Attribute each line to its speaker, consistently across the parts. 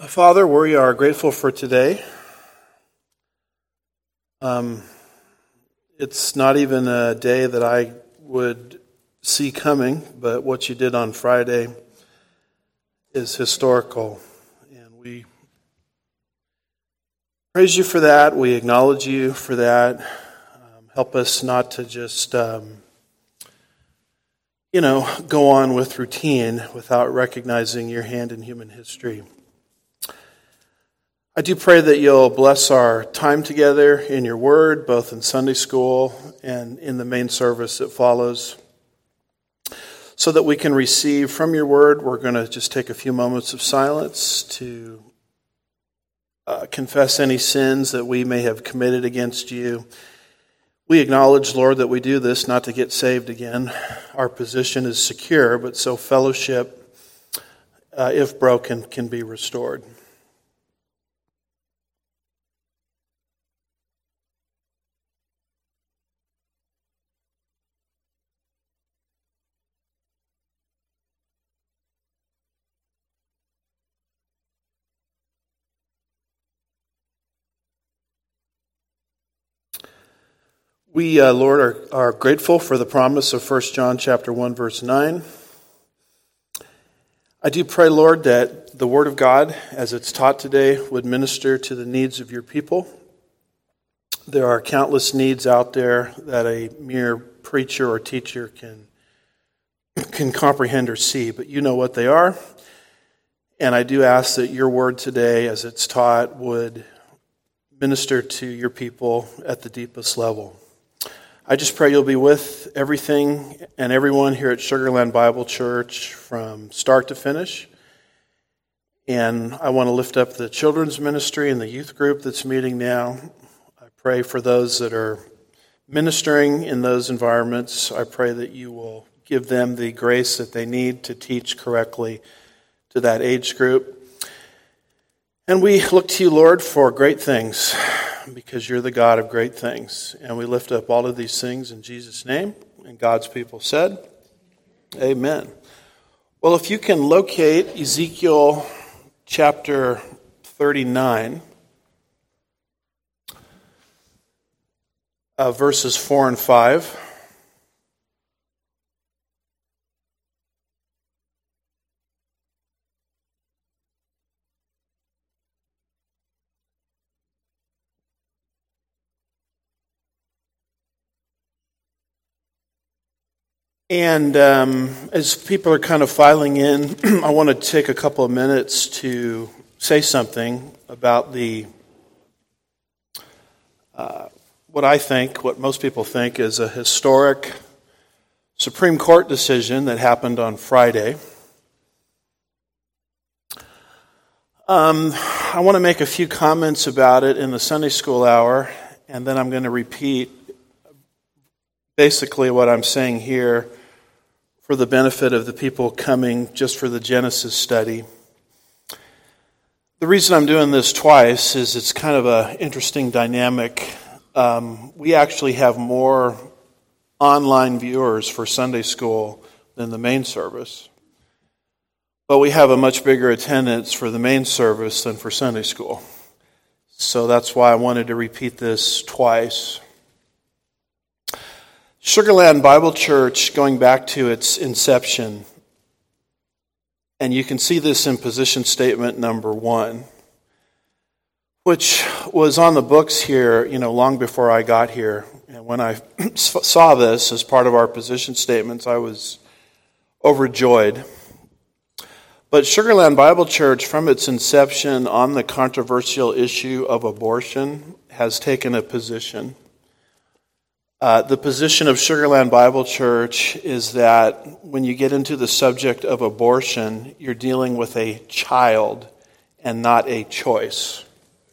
Speaker 1: Father, we are grateful for today. It's not even a day that I would see coming, but what you did on Friday is historical. And we praise you for that. We acknowledge you for that. Help us not to just, go on with routine without recognizing your hand in human history. I do pray that you'll bless our time together in your word, both in Sunday school and in the main service that follows, so that we can receive from your word. We're going to just take a few moments of silence to confess any sins that we may have committed against you. We acknowledge, Lord, that we do this not to get saved again. Our position is secure, but so fellowship, if broken, can be restored. We, Lord, are grateful for the promise of 1 John chapter 1, verse 9. I do pray, Lord, that the Word of God, as it's taught today, would minister to the needs of your people. There are countless needs out there that a mere preacher or teacher can comprehend or see, but you know what they are. And I do ask that your Word today, as it's taught, would minister to your people at the deepest level. I just pray you'll be with everything and everyone here at Sugar Land Bible Church from start to finish. And I want to lift up the children's ministry and the youth group that's meeting now. I pray for those that are ministering in those environments. I pray that you will give them the grace that they need to teach correctly to that age group. And we look to you, Lord, for great things, because you're the God of great things. And we lift up all of these things in Jesus' name. And God's people said, amen. Well, if you can locate Ezekiel chapter 39, verses 4 and 5. And as people are kind of filing in, I want to take a couple of minutes to say something about what most people think is a historic Supreme Court decision that happened on Friday. I want to make a few comments about it in the Sunday school hour, and then I'm going to repeat basically what I'm saying here for the benefit of the people coming just for the Genesis study. The reason I'm doing this twice is it's kind of an interesting dynamic. We actually have more online viewers for Sunday school than the main service. But we have a much bigger attendance for the main service than for Sunday school. So that's why I wanted to repeat this twice. Sugar Land Bible Church, going back to its inception, and you can see this in position statement number 1, which was on the books here, long before I got here. And when I saw this as part of our position statements, I was overjoyed. But Sugar Land Bible Church, from its inception on the controversial issue of abortion, has taken a position. The position of Sugar Land Bible Church is that when you get into the subject of abortion, you're dealing with a child and not a choice.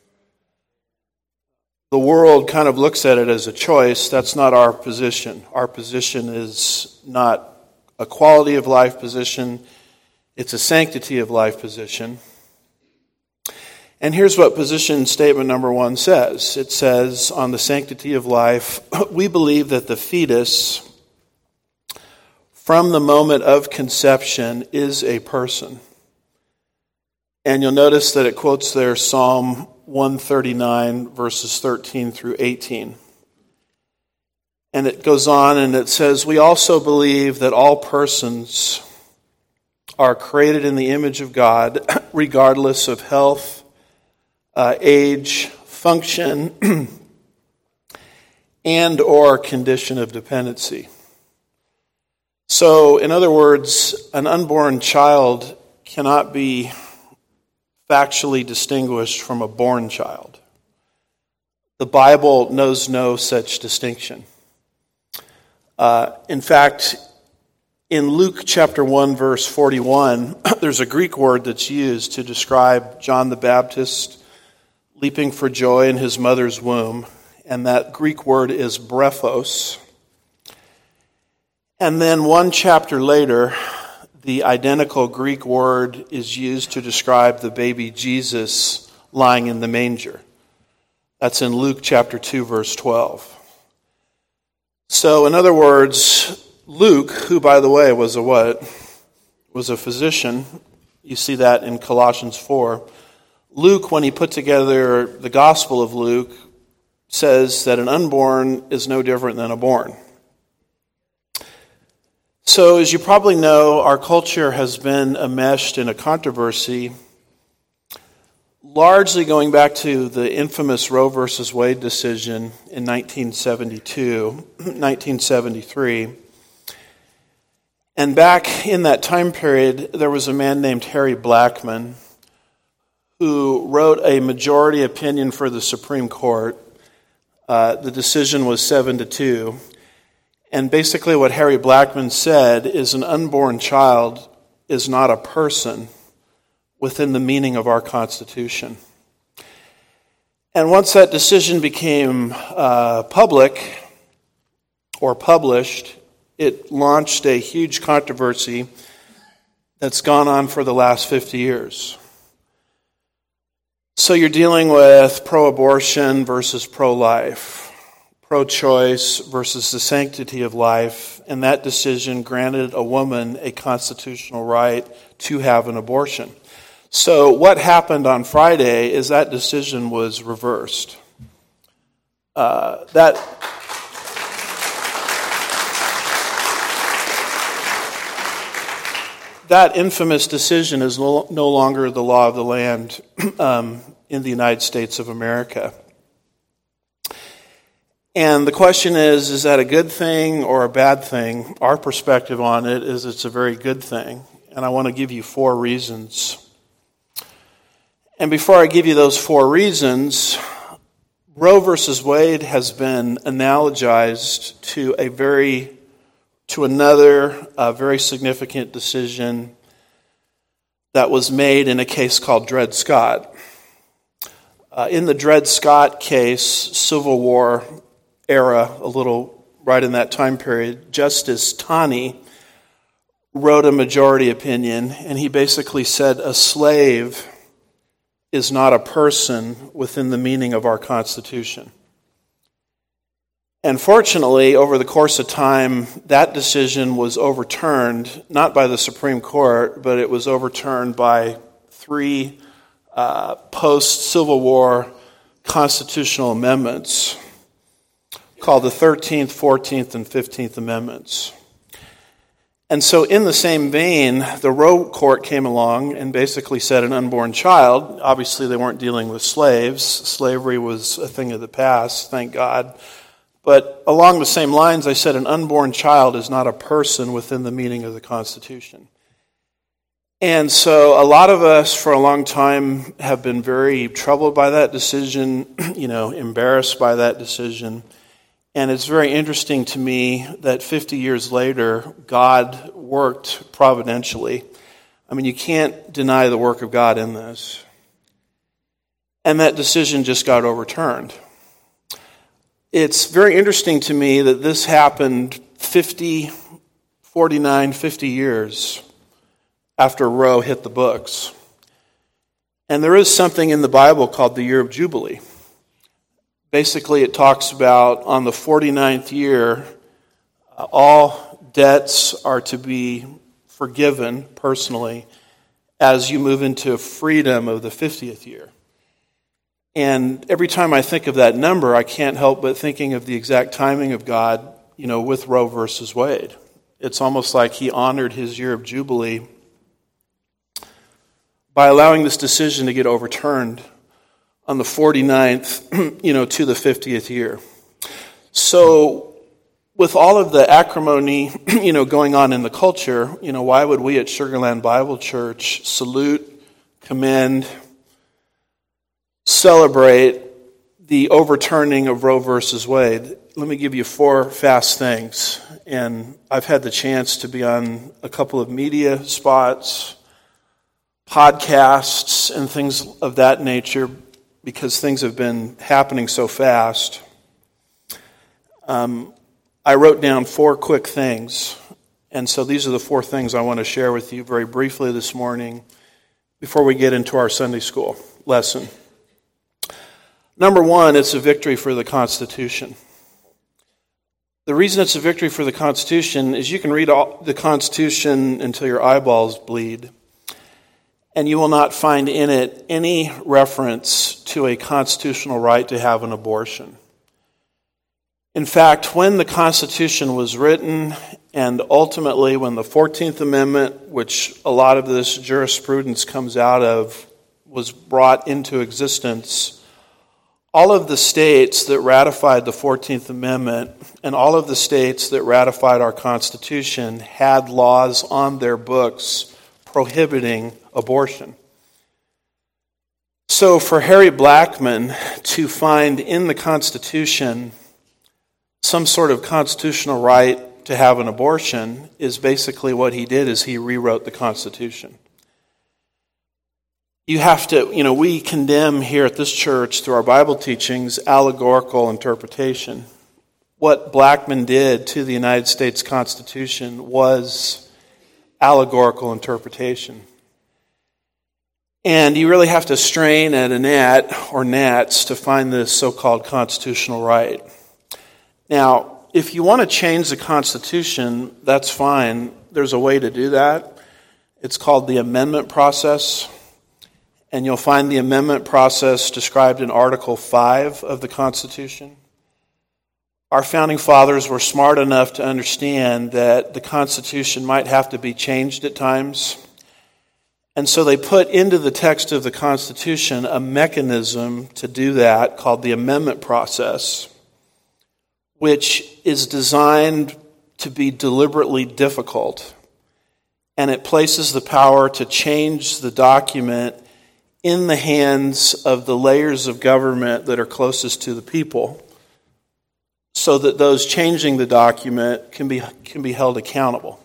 Speaker 1: The world kind of looks at it as a choice. That's not our position. Our position is not a quality of life position. It's a sanctity of life position. And here's what position statement number 1 says. It says, on the sanctity of life, we believe that the fetus, from the moment of conception, is a person. And you'll notice that it quotes there Psalm 139, verses 13 through 18. And it goes on and it says, "We also believe that all persons are created in the image of God, regardless of health, age, function, and or condition of dependency." So, in other words, an unborn child cannot be factually distinguished from a born child. The Bible knows no such distinction. In fact, in Luke chapter 1, verse 41, there's a Greek word that's used to describe John the Baptist leaping for joy in his mother's womb, and that Greek word is brephos. And then one chapter later, the identical Greek word is used to describe the baby Jesus lying in the manger. That's in Luke chapter 2, verse 12. So, in other words, Luke, who, by the way, was a what? Was a physician. You see that in Colossians 4. Luke, when he put together the Gospel of Luke, says that an unborn is no different than a born. So, as you probably know, our culture has been enmeshed in a controversy, largely going back to the infamous Roe versus Wade decision in 1973. And back in that time period, there was a man named Harry Blackmun who wrote a majority opinion for the Supreme Court. The decision was 7-2. And basically what Harry Blackmun said is an unborn child is not a person within the meaning of our Constitution. And once that decision became public or published, it launched a huge controversy that's gone on for the last 50 years. So you're dealing with pro-abortion versus pro-life, pro-choice versus the sanctity of life, and that decision granted a woman a constitutional right to have an abortion. So what happened on Friday is that decision was reversed. That infamous decision is no longer the law of the land in the United States of America. And the question is that a good thing or a bad thing? Our perspective on it is it's a very good thing. And I want to give you 4 reasons. And before I give you those 4 reasons, Roe versus Wade has been analogized to another very significant decision that was made in a case called Dred Scott. In the Dred Scott case, Civil War era, a little right in that time period, Justice Taney wrote a majority opinion, and he basically said a slave is not a person within the meaning of our Constitution. And fortunately, over the course of time, that decision was overturned, not by the Supreme Court, but it was overturned by 3 post-Civil War constitutional amendments called the 13th, 14th, and 15th Amendments. And so in the same vein, the Roe court came along and basically said an unborn child, obviously they weren't dealing with slaves. Slavery was a thing of the past, thank God. But along the same lines, I said an unborn child is not a person within the meaning of the Constitution. And so a lot of us for a long time have been very troubled by that decision, embarrassed by that decision. And it's very interesting to me that 50 years later, God worked providentially. I mean, you can't deny the work of God in this. And that decision just got overturned. It's very interesting to me that this happened 50 years after Roe hit the books. And there is something in the Bible called the Year of Jubilee. Basically, it talks about on the 49th year, all debts are to be forgiven personally, as you move into freedom of the 50th year. And every time I think of that number, I can't help but thinking of the exact timing of God, with Roe versus Wade. It's almost like he honored his year of Jubilee by allowing this decision to get overturned on the 49th, to the 50th year. So with all of the acrimony, going on in the culture, why would we at Sugarland Bible Church salute, commend, celebrate the overturning of Roe versus Wade? Let me give you 4 fast things. And I've had the chance to be on a couple of media spots, podcasts, and things of that nature because things have been happening so fast. I wrote down 4 quick things. And so these are the 4 things I want to share with you very briefly this morning before we get into our Sunday school lesson. Number 1, it's a victory for the Constitution. The reason it's a victory for the Constitution is you can read the Constitution until your eyeballs bleed, and you will not find in it any reference to a constitutional right to have an abortion. In fact, when the Constitution was written, and ultimately when the 14th Amendment, which a lot of this jurisprudence comes out of, was brought into existence, all of the states that ratified the 14th Amendment and all of the states that ratified our Constitution had laws on their books prohibiting abortion. So for Harry Blackmun to find in the Constitution some sort of constitutional right to have an abortion is basically what he did, is he rewrote the Constitution. You have to, we condemn here at this church through our Bible teachings allegorical interpretation. What Blackmun did to the United States Constitution was allegorical interpretation. And you really have to strain at a gnat or gnats to find this so-called constitutional right. Now, if you want to change the Constitution, that's fine. There's a way to do that. It's called the amendment process. And you'll find the amendment process described in Article 5 of the Constitution. Our founding fathers were smart enough to understand that the Constitution might have to be changed at times. And so they put into the text of the Constitution a mechanism to do that called the amendment process, which is designed to be deliberately difficult. And it places the power to change the document in the hands of the layers of government that are closest to the people, so that those changing the document can be held accountable.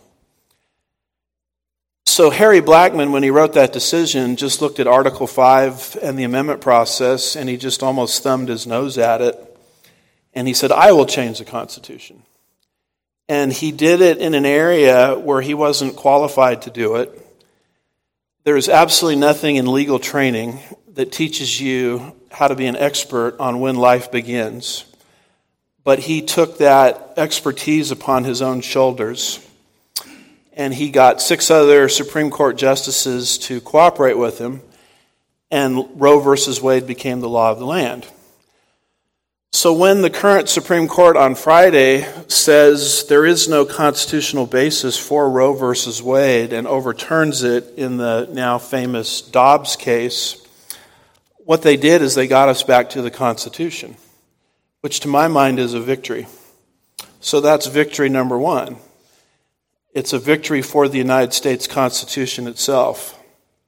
Speaker 1: So Harry Blackmun, when he wrote that decision, just looked at Article 5 and the amendment process, and he just almost thumbed his nose at it. And he said, I will change the Constitution. And he did it in an area where he wasn't qualified to do it. There is absolutely nothing in legal training that teaches you how to be an expert on when life begins. But he took that expertise upon his own shoulders, and he got 6 other Supreme Court justices to cooperate with him, and Roe versus Wade became the law of the land. So when the current Supreme Court on Friday says there is no constitutional basis for Roe versus Wade and overturns it in the now famous Dobbs case, what they did is they got us back to the Constitution, which to my mind is a victory. So that's victory number 1. It's a victory for the United States Constitution itself.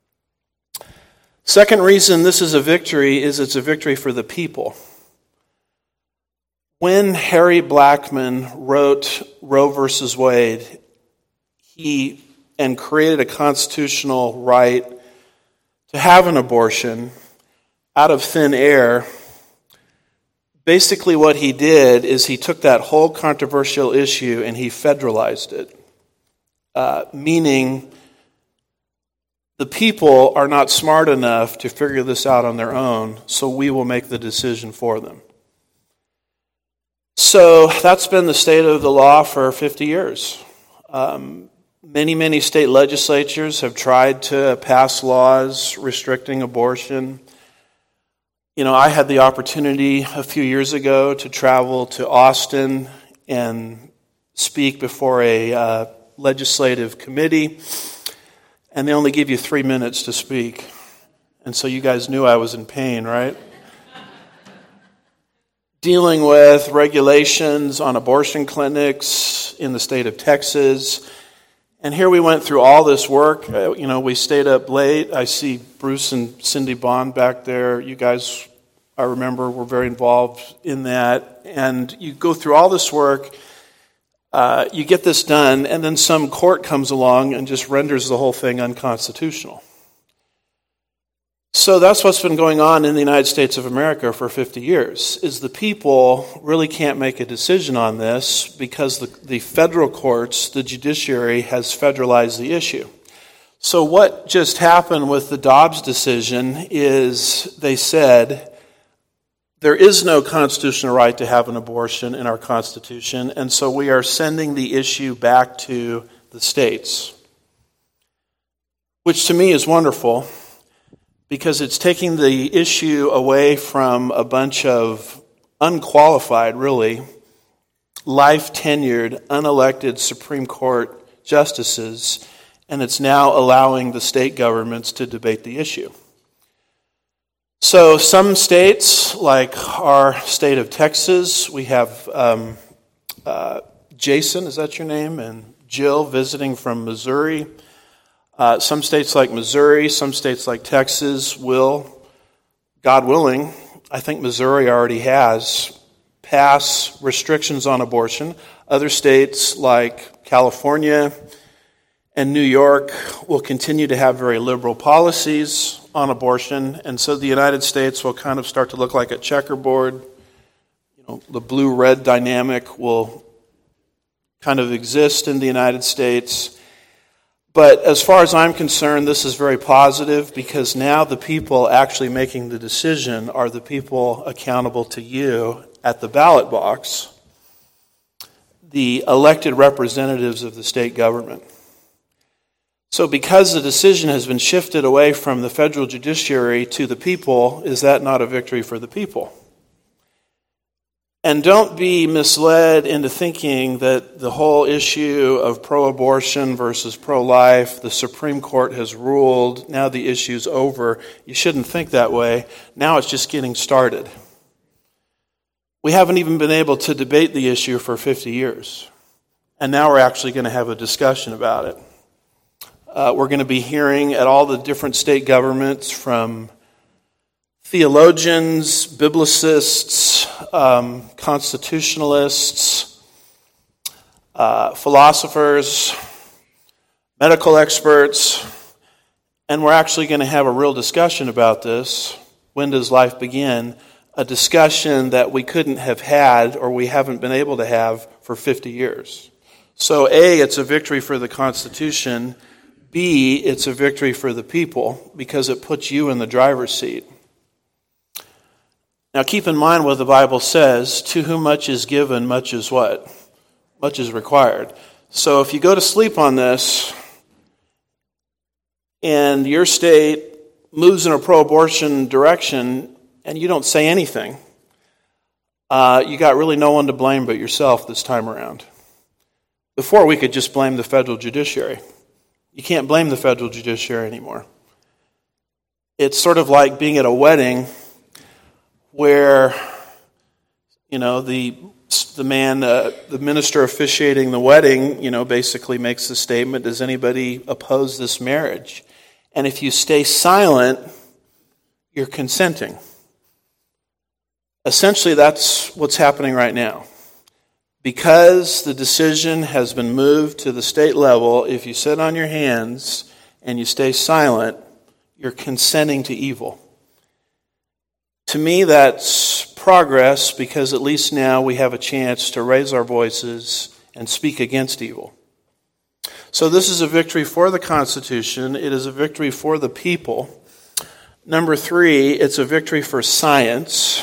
Speaker 1: Second reason this is a victory is it's a victory for the people. When Harry Blackmun wrote Roe versus Wade, he created a constitutional right to have an abortion out of thin air. Basically what he did is he took that whole controversial issue and he federalized it, meaning the people are not smart enough to figure this out on their own, so we will make the decision for them. So that's been the state of the law for 50 years. Many state legislatures have tried to pass laws restricting abortion. I had the opportunity a few years ago to travel to Austin and speak before a legislative committee, and they only give you 3 minutes to speak. And so you guys knew I was in pain, right? Dealing with regulations on abortion clinics in the state of Texas. And here we went through all this work. We stayed up late. I see Bruce and Cindy Bond back there. You guys, I remember, were very involved in that. And you go through all this work. You get this done, and then some court comes along and just renders the whole thing unconstitutional. So that's what's been going on in the United States of America for 50 years, is the people really can't make a decision on this because the federal courts, the judiciary, has federalized the issue. So what just happened with the Dobbs decision is they said there is no constitutional right to have an abortion in our Constitution, and so we are sending the issue back to the states, which to me is wonderful, because it's taking the issue away from a bunch of unqualified, really, life-tenured, unelected Supreme Court justices, and it's now allowing the state governments to debate the issue. So some states, like our state of Texas, we have Jason, is that your name? And Jill visiting from Missouri. Some states like Missouri, some states like Texas will, God willing, I think Missouri already has, pass restrictions on abortion. Other states like California and New York will continue to have very liberal policies on abortion, and so the United States will kind of start to look like a checkerboard. The blue-red dynamic will kind of exist in the United States. But as far as I'm concerned, this is very positive, because now the people actually making the decision are the people accountable to you at the ballot box, the elected representatives of the state government. So because the decision has been shifted away from the federal judiciary to the people, is that not a victory for the people? And don't be misled into thinking that the whole issue of pro-abortion versus pro-life, the Supreme Court has ruled, now the issue's over. You shouldn't think that way. Now it's just getting started. We haven't even been able to debate the issue for 50 years. And now we're actually going to have a discussion about it. We're going to be hearing at all the different state governments from theologians, biblicists, constitutionalists, philosophers, medical experts, and we're actually going to have a real discussion about this. When does life begin? A discussion that we couldn't have had, or we haven't been able to have, for 50 years. So A, it's a victory for the Constitution. B, it's a victory for the people, because it puts you in the driver's seat. Now keep in mind what the Bible says, to whom much is given, much is what? Much is required. So if you go to sleep on this, and your state moves in a pro-abortion direction, and you don't say anything, you got really no one to blame but yourself this time around. Before, we could just blame the federal judiciary. You can't blame the federal judiciary anymore. It's sort of like being at a wedding where, the minister officiating the wedding, basically makes the statement, does anybody oppose this marriage? And if you stay silent, you're consenting. Essentially, that's what's happening right now. Because the decision has been moved to the state level, if you sit on your hands and you stay silent, you're consenting to evil. To me, that's progress, because at least now we have a chance to raise our voices and speak against evil. So this is a victory for the Constitution. It is a victory for the people. Number 3, it's a victory for science.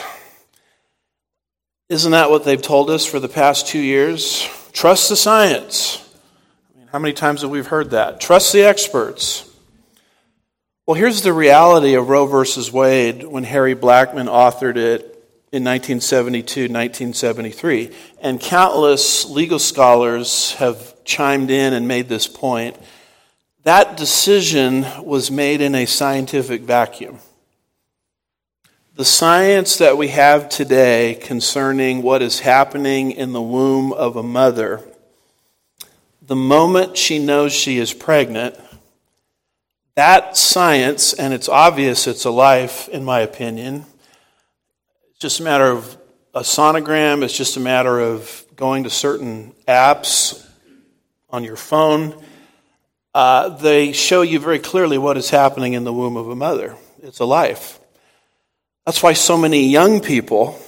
Speaker 1: Isn't that what they've told us for the past 2 years? Trust the science. How many times have we heard that? Trust the experts. Well, here's the reality of Roe versus Wade when Harry Blackmun authored it in 1972, 1973. And countless legal scholars have chimed in and made this point. That decision was made in a scientific vacuum. The science that we have today concerning what is happening in the womb of a mother, the moment she knows she is pregnant, that science, and it's obvious it's a life, in my opinion, it's just a matter of a sonogram, it's just a matter of going to certain apps on your phone. They show you very clearly what is happening in the womb of a mother. It's a life. That's why so many young people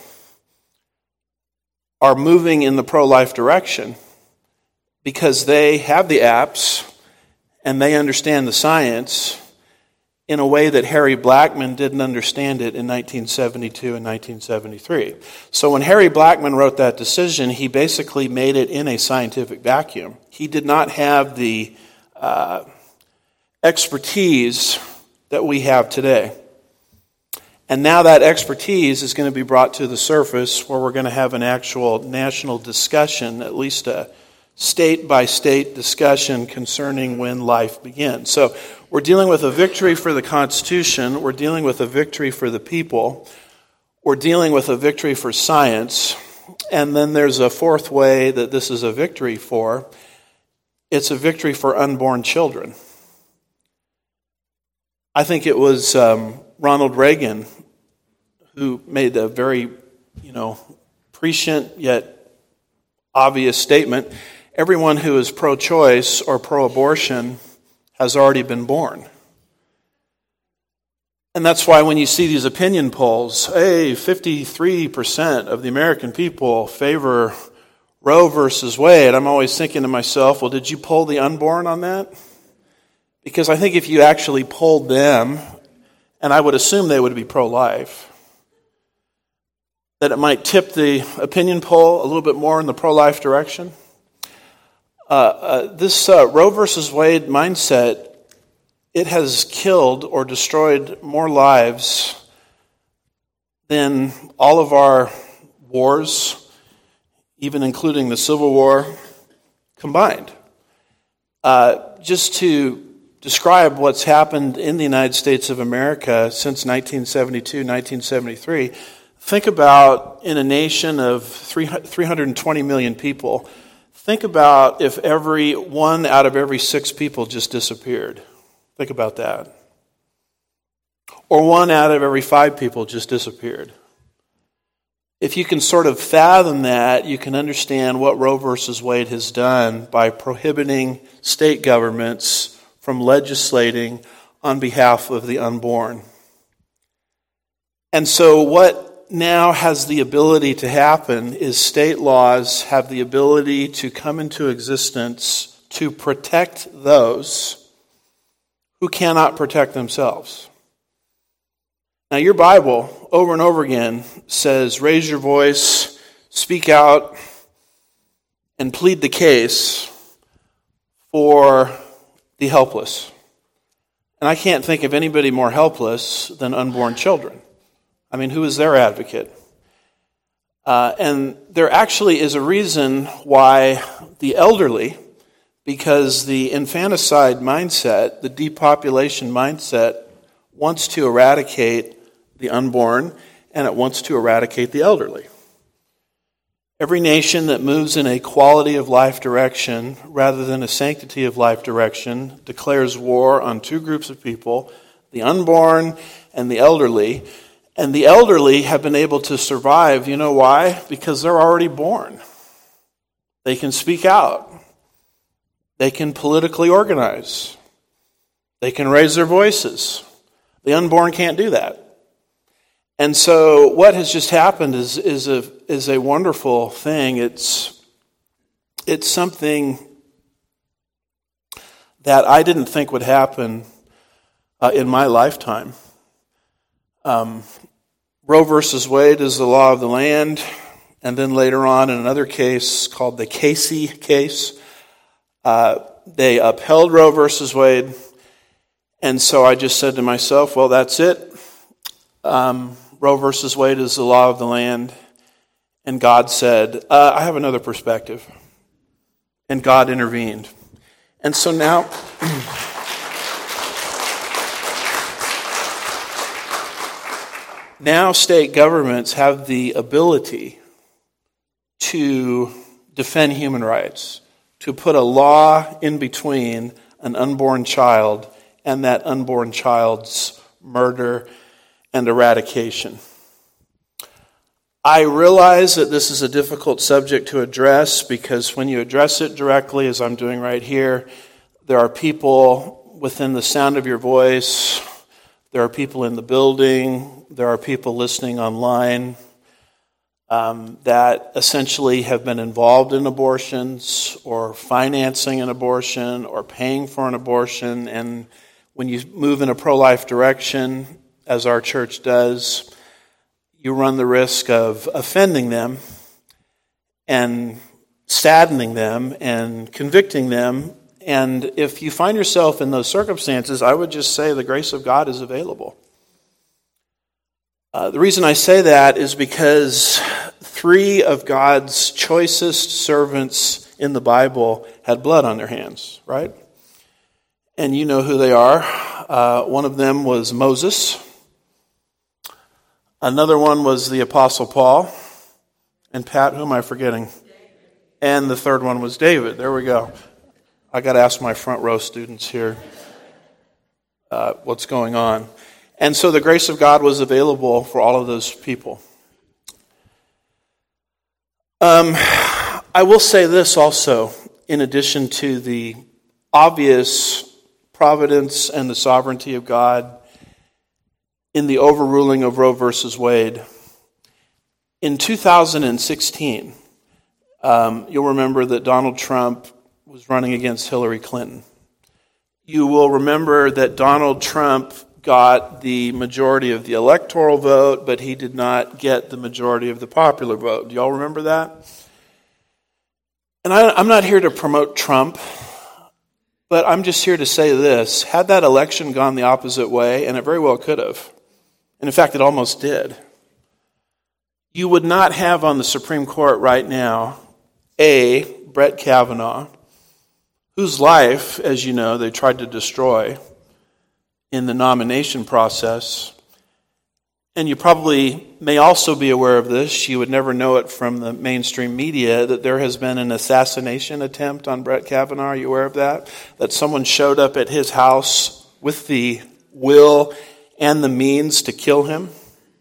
Speaker 1: are moving in the pro-life direction, because they have the apps and they understand the science in a way that Harry Blackmun didn't understand it in 1972 and 1973. So when Harry Blackmun wrote that decision, he basically made it in a scientific vacuum. He did not have the expertise that we have today. And now that expertise is going to be brought to the surface where we're going to have an actual national discussion, at least a state-by-state discussion concerning when life begins. So we're dealing with a victory for the Constitution. We're dealing with a victory for the people. We're dealing with a victory for science. And then there's a fourth way that this is a victory for. It's a victory for unborn children. I think it was Ronald Reagan who made a very, prescient yet obvious statement. Everyone who is pro-choice or pro-abortion has already been born. And that's why when you see these opinion polls, 53% of the American people favor Roe versus Wade, I'm always thinking to myself, well, did you poll the unborn on that? Because I think if you actually polled them, and I would assume they would be pro-life, that it might tip the opinion poll a little bit more in the pro-life direction. This Roe versus Wade mindset, it has killed or destroyed more lives than all of our wars, even including the Civil War, combined. Just to describe what's happened in the United States of America since 1972, 1973, think about in a nation of 320 million people, think about if every one out of every 6 people just disappeared. Think about that. Or 1 out of every 5 people just disappeared. If you can sort of fathom that, you can understand what Roe versus Wade has done by prohibiting state governments from legislating on behalf of the unborn. And so what now has the ability to happen is state laws have the ability to come into existence to protect those who cannot protect themselves. Now, your Bible, over and over again, says, raise your voice, speak out, and plead the case for the helpless. And I can't think of anybody more helpless than unborn children. I mean, who is their advocate? And there actually is a reason why the elderly, because the infanticide mindset, the depopulation mindset, wants to eradicate the unborn, and it wants to eradicate the elderly. Every nation that moves in a quality of life direction rather than a sanctity of life direction declares war on 2 groups of people, the unborn and the elderly. And the elderly have been able to survive. You know why? Because they're already born. They can speak out. They can politically organize. They can raise their voices. The unborn can't do that. And so what has just happened is a wonderful thing. It's something that I didn't think would happen in my lifetime. Roe versus Wade is the law of the land, and then later on in another case called the Casey case, They upheld Roe versus Wade. And so I just said to myself, well, that's it. Roe versus Wade is the law of the land. And God said, I have another perspective. And God intervened. And so now, now state governments have the ability to defend human rights, to put a law in between an unborn child and that unborn child's murder and eradication. I realize that this is a difficult subject to address because when you address it directly, as I'm doing right here, there are people within the sound of your voice, there are people in the building, there are people listening online that essentially have been involved in abortions or financing an abortion or paying for an abortion. And when you move in a pro-life direction, as our church does, you run the risk of offending them and saddening them and convicting them. And if you find yourself in those circumstances, I would just say the grace of God is available. The reason I say that is because 3 of God's choicest servants in the Bible had blood on their hands, right? And you know who they are. One of them was Moses. Another one was the Apostle Paul. And Pat, who am I forgetting? And the third one was David. There we go. I got to ask my front row students here what's going on. And so the grace of God was available for all of those people. I will say this also, in addition to the obvious providence and the sovereignty of God in the overruling of Roe versus Wade. In 2016, you'll remember that Donald Trump was running against Hillary Clinton. You will remember that Donald Trump got the majority of the electoral vote, but he did not get the majority of the popular vote. Do y'all remember that? And I'm not here to promote Trump, but I'm just here to say this. Had that election gone the opposite way, and it very well could have, and in fact it almost did, you would not have on the Supreme Court right now Brett Kavanaugh, whose life, as you know, they tried to destroy in the nomination process. And you probably may also be aware of this. You would never know it from the mainstream media, that there has been an assassination attempt on Brett Kavanaugh. Are you aware of that? That someone showed up at his house with the will and the means to kill him.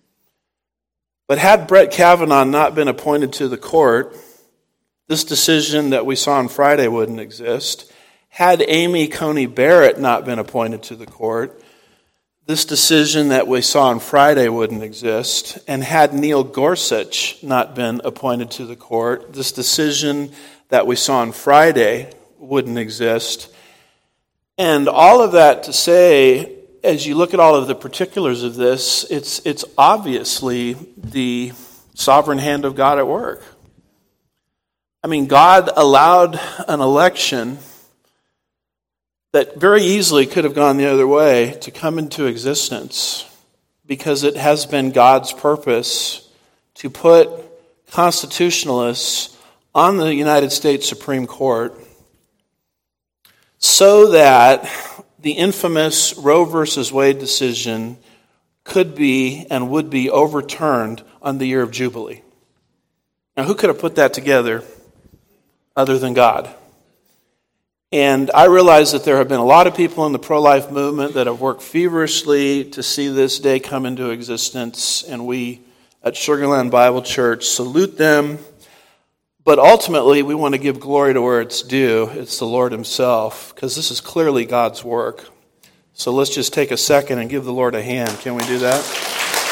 Speaker 1: But had Brett Kavanaugh not been appointed to the court, this decision that we saw on Friday wouldn't exist. Had Amy Coney Barrett not been appointed to the court, this decision that we saw on Friday wouldn't exist. And had Neil Gorsuch not been appointed to the court, this decision that we saw on Friday wouldn't exist. And all of that to say, as you look at all of the particulars of this, it's obviously the sovereign hand of God at work. I mean, God allowed an election that very easily could have gone the other way to come into existence because it has been God's purpose to put constitutionalists on the United States Supreme Court so that the infamous Roe versus Wade decision could be and would be overturned on the year of Jubilee. Now, who could have put that together other than God? And I realize that there have been a lot of people in the pro-life movement that have worked feverishly to see this day come into existence, and we at Sugarland Bible Church salute them. But ultimately, we want to give glory to where it's due. It's the Lord himself, because this is clearly God's work. So let's just take a second and give the Lord a hand. Can we do that?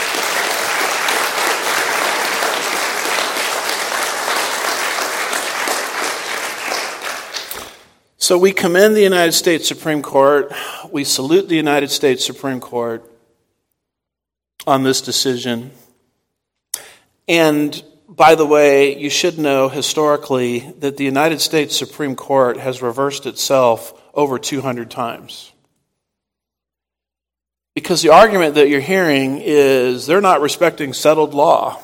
Speaker 1: So we commend the United States Supreme Court. We salute the United States Supreme Court on this decision. And by the way, you should know historically that the United States Supreme Court has reversed itself over 200 times. Because the argument that you're hearing is they're not respecting settled law.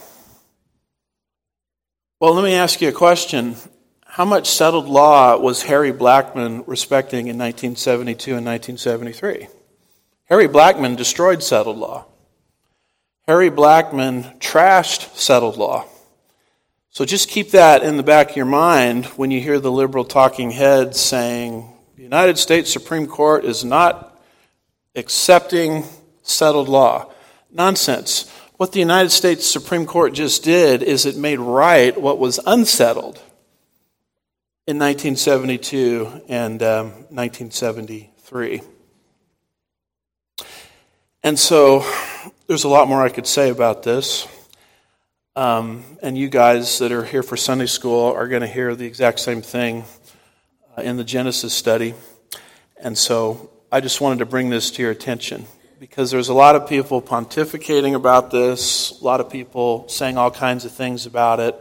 Speaker 1: Well, let me ask you a question. How much settled law was Harry Blackmun respecting in 1972 and 1973? Harry Blackmun destroyed settled law. Harry Blackmun trashed settled law. So just keep that in the back of your mind when you hear the liberal talking heads saying the United States Supreme Court is not accepting settled law. Nonsense. What the United States Supreme Court just did is it made right what was unsettled in 1972 and 1973. And so there's a lot more I could say about this. And you guys that are here for Sunday school are going to hear the exact same thing in the Genesis study. And so I just wanted to bring this to your attention because there's a lot of people pontificating about this, a lot of people saying all kinds of things about it.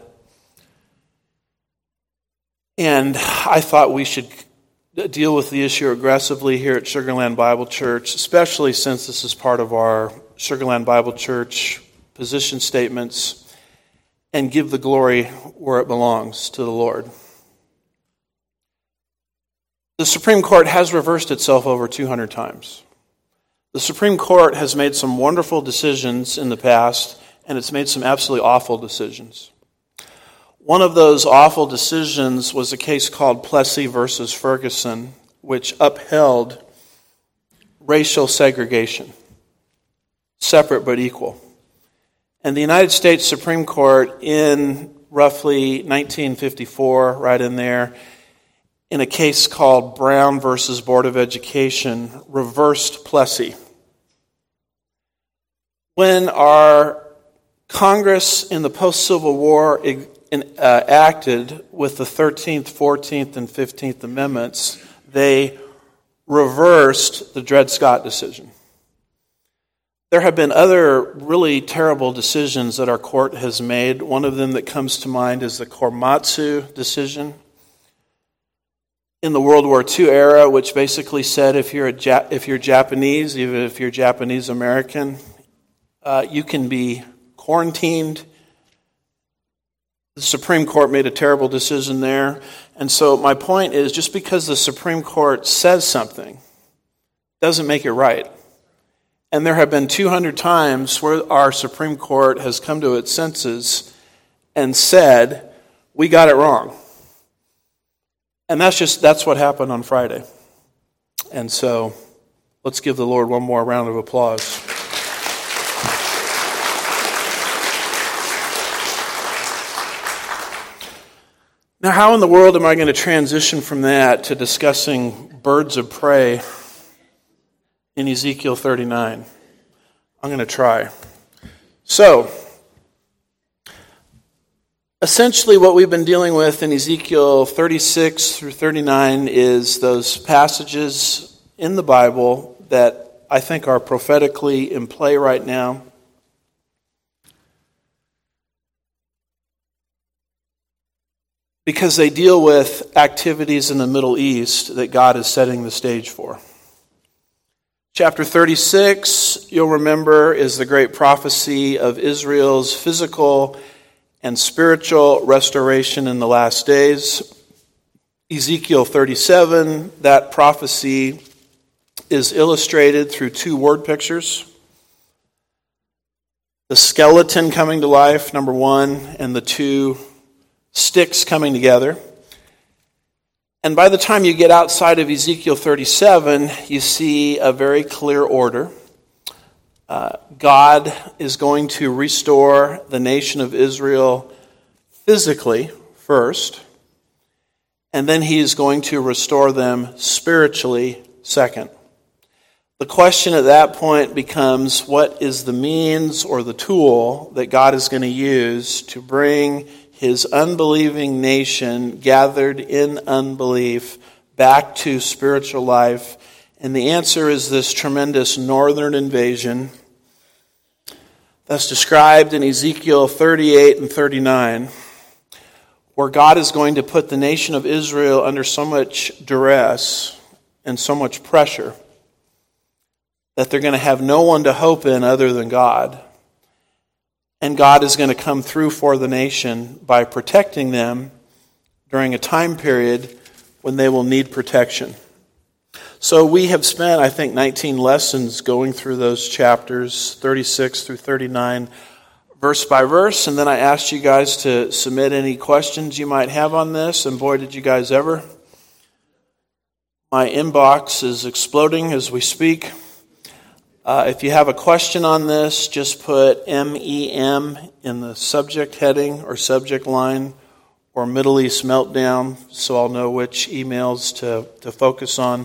Speaker 1: And I thought we should deal with the issue aggressively here at Sugar Land Bible Church, especially since this is part of our Sugar Land Bible Church position statements, and give the glory where it belongs to the Lord. The Supreme Court has reversed itself over 200 times. The Supreme Court has made some wonderful decisions in the past, and it's made some absolutely awful decisions. One of those awful decisions was a case called Plessy versus Ferguson, which upheld racial segregation, separate but equal. And the United States Supreme Court in roughly 1954, right in there, in a case called Brown versus Board of Education, reversed Plessy. When our Congress in the post-Civil War acted with the 13th, 14th, and 15th Amendments, they reversed the Dred Scott decision. There have been other really terrible decisions that our court has made. One of them that comes to mind is the Korematsu decision in the World War II era, which basically said if you're Japanese, even if you're Japanese American, you can be quarantined. The Supreme Court made a terrible decision there. And so my point is, just because the Supreme Court says something doesn't make it right. And there have been 200 times where our Supreme Court has come to its senses and said, we got it wrong. And that's what happened on Friday. And so let's give the Lord one more round of applause. Now, how in the world am I going to transition from that to discussing birds of prey in Ezekiel 39? I'm going to try. So, essentially what we've been dealing with in Ezekiel 36 through 39 is those passages in the Bible that I think are prophetically in play right now. Because they deal with activities in the Middle East that God is setting the stage for. Chapter 36, you'll remember, is the great prophecy of Israel's physical and spiritual restoration in the last days. Ezekiel 37, that prophecy is illustrated through two word pictures. The skeleton coming to life, number one, and the two sticks coming together. And by the time you get outside of Ezekiel 37, you see a very clear order. God is going to restore the nation of Israel physically first, and then he is going to restore them spiritually second. The question at that point becomes, what is the means or the tool that God is going to use to bring his unbelieving nation gathered in unbelief back to spiritual life? And the answer is this tremendous northern invasion that's described in Ezekiel 38 and 39, where God is going to put the nation of Israel under so much duress and so much pressure that they're going to have no one to hope in other than God. And God is going to come through for the nation by protecting them during a time period when they will need protection. So we have spent, I think, 19 lessons going through those chapters, 36 through 39, verse by verse. And then I asked you guys to submit any questions you might have on this. And boy, did you guys ever. My inbox is exploding as we speak. If you have a question on this, just put MEM in the subject heading or subject line, or Middle East Meltdown, so I'll know which emails to focus on.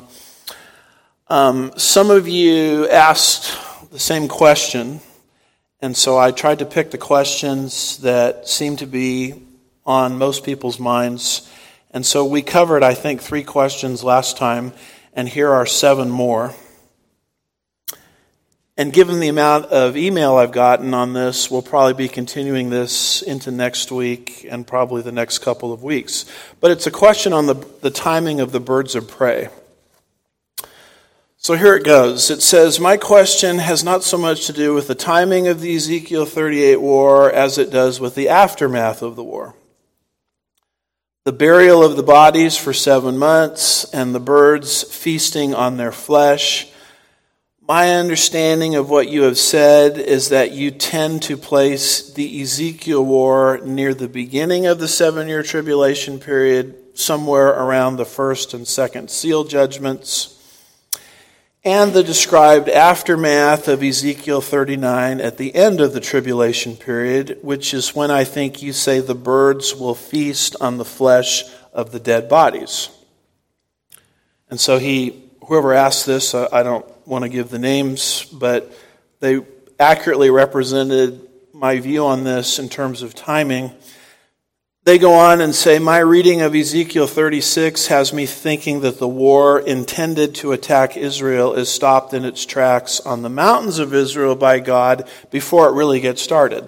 Speaker 1: Some of you asked the same question, and so I tried to pick the questions that seem to be on most people's minds. And so we covered, I think, 3 questions last time, and here are 7 more. And given the amount of email I've gotten on this, we'll probably be continuing this into next week and probably the next couple of weeks. But it's a question on the timing of the birds of prey. So here it goes. It says, my question has not so much to do with the timing of the Ezekiel 38 war as it does with the aftermath of the war. The burial of the bodies for 7 months and the birds feasting on their flesh. My understanding of what you have said is that you tend to place the Ezekiel war near the beginning of the 7-year tribulation period, somewhere around the first and second seal judgments, and the described aftermath of Ezekiel 39 at the end of the tribulation period, which is when I think you say the birds will feast on the flesh of the dead bodies. And so whoever asked this, I don't want to give the names, but they accurately represented my view on this in terms of timing. They go on and say, my reading of Ezekiel 36 has me thinking that the war intended to attack Israel is stopped in its tracks on the mountains of Israel by God before it really gets started.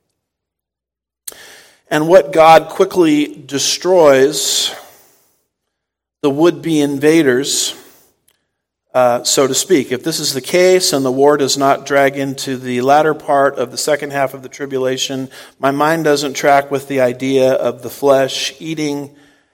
Speaker 1: And what God quickly destroys, the would-be invaders, so to speak. If this is the case and the war does not drag into the latter part of the second half of the tribulation, my mind doesn't track with the idea of the flesh-eating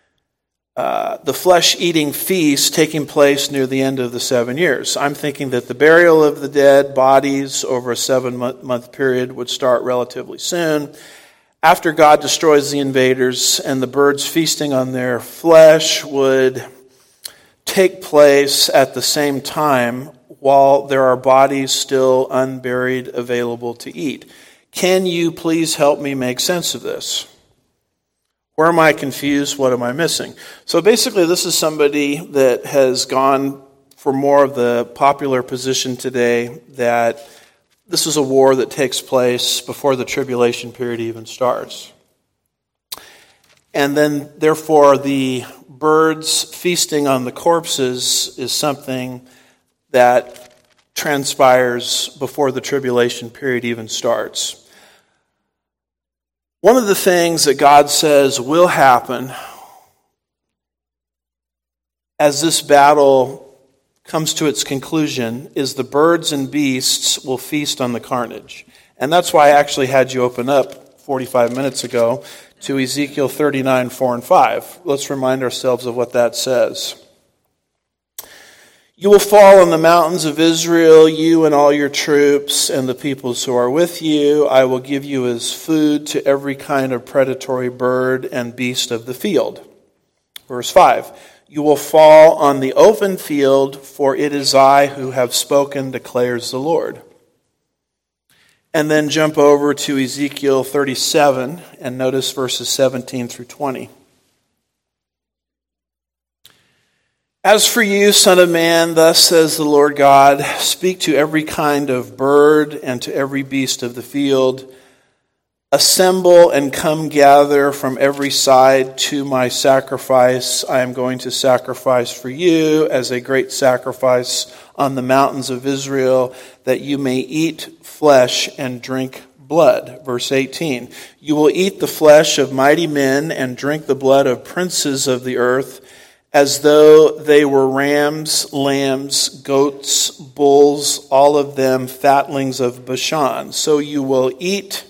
Speaker 1: feast taking place near the end of the 7 years. I'm thinking that the burial of the dead bodies over a 7-month period would start relatively soon. After God destroys the invaders and the birds feasting on their flesh would take place at the same time while there are bodies still unburied available to eat. Can you please help me make sense of this? Where am I confused? What am I missing? So basically this is somebody that has gone for more of the popular position today that this is a war that takes place before the tribulation period even starts. And then, therefore, the birds feasting on the corpses is something that transpires before the tribulation period even starts. One of the things that God says will happen as this battle comes to its conclusion is the birds and beasts will feast on the carnage. And that's why I actually had you open up 45 minutes ago to Ezekiel 39, 4 and 5. Let's remind ourselves of what that says. You will fall on the mountains of Israel, you and all your troops and the peoples who are with you. I will give you as food to every kind of predatory bird and beast of the field. Verse 5. You will fall on the open field, for it is I who have spoken, declares the Lord. And then jump over to Ezekiel 37 and notice verses 17 through 20. As for you, son of man, thus says the Lord God, speak to every kind of bird and to every beast of the field. Assemble and come gather from every side to my sacrifice. I am going to sacrifice for you as a great sacrifice on the mountains of Israel, that you may eat flesh and drink blood. Verse 18, you will eat the flesh of mighty men and drink the blood of princes of the earth, as though they were rams, lambs, goats, bulls, all of them fatlings of Bashan. So you will eat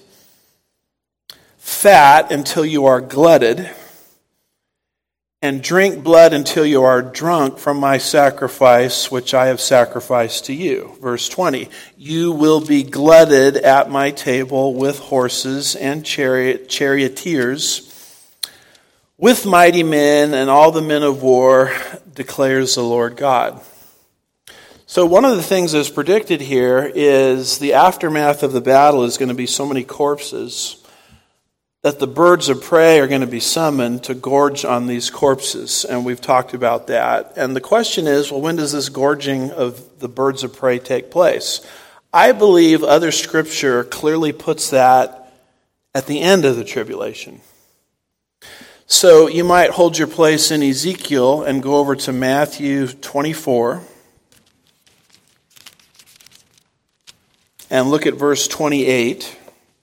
Speaker 1: fat until you are glutted, and drink blood until you are drunk from my sacrifice, which I have sacrificed to you. Verse 20, you will be glutted at my table with horses and charioteers, with mighty men and all the men of war, declares the Lord God. So one of the things that's predicted here is the aftermath of the battle is going to be so many corpses that the birds of prey are going to be summoned to gorge on these corpses. And we've talked about that. And the question is, well, when does this gorging of the birds of prey take place? I believe other scripture clearly puts that at the end of the tribulation. So you might hold your place in Ezekiel and go over to Matthew 24 and look at verse 28.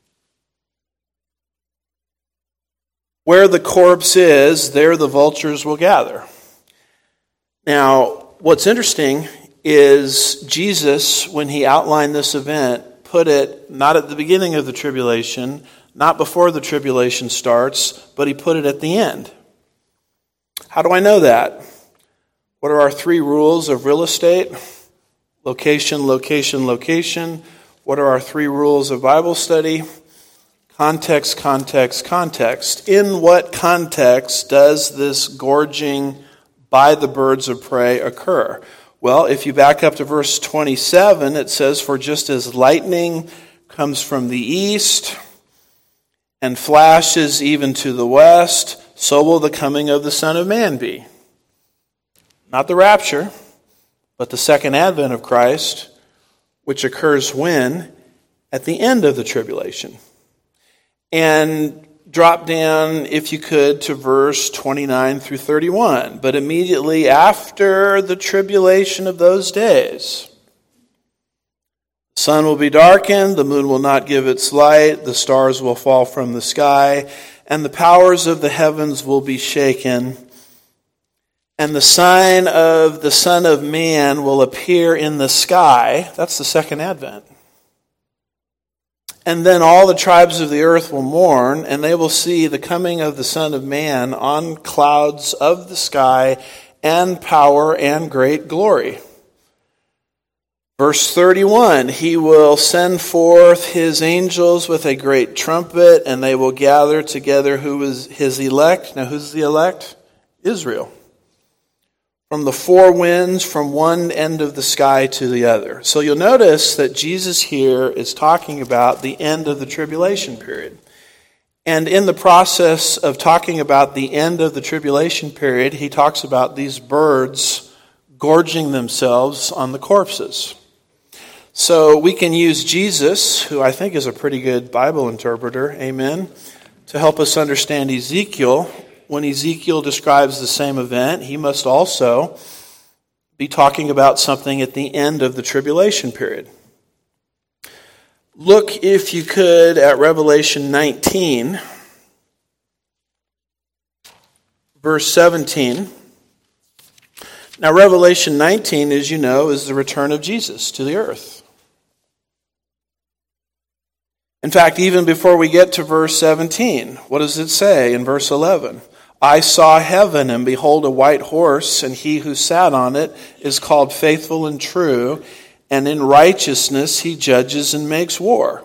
Speaker 1: Where the corpse is, there the vultures will gather. Now, what's interesting is Jesus, when he outlined this event, put it not at the beginning of the tribulation, not before the tribulation starts, but he put it at the end. How do I know that? What are our 3 rules of real estate? Location, location, location. What are our 3 rules of Bible study? Context, context, context. In what context does this gorging by the birds of prey occur? Well, if you back up to verse 27, it says, for just as lightning comes from the east and flashes even to the west, so will the coming of the Son of Man be. Not the rapture, but the second advent of Christ, which occurs when? At the end of the tribulation. And drop down, if you could, to verse 29 through 31. But immediately after the tribulation of those days, the sun will be darkened, the moon will not give its light, the stars will fall from the sky, and the powers of the heavens will be shaken. And the sign of the Son of Man will appear in the sky. That's the second advent. And then all the tribes of the earth will mourn, and they will see the coming of the Son of Man on clouds of the sky, and power and great glory. Verse 31, he will send forth his angels with a great trumpet, and they will gather together who is his elect. Now, who's the elect? Israel. From the 4 winds, from one end of the sky to the other. So you'll notice that Jesus here is talking about the end of the tribulation period. And in the process of talking about the end of the tribulation period, he talks about these birds gorging themselves on the corpses. So we can use Jesus, who I think is a pretty good Bible interpreter, amen, to help us understand Ezekiel. When Ezekiel describes the same event, he must also be talking about something at the end of the tribulation period. Look, if you could, at Revelation 19, verse 17. Now, Revelation 19, as you know, is the return of Jesus to the earth. In fact, even before we get to verse 17, what does it say in verse 11? I saw heaven, and behold, a white horse, and he who sat on it is called Faithful and True, and in righteousness he judges and makes war.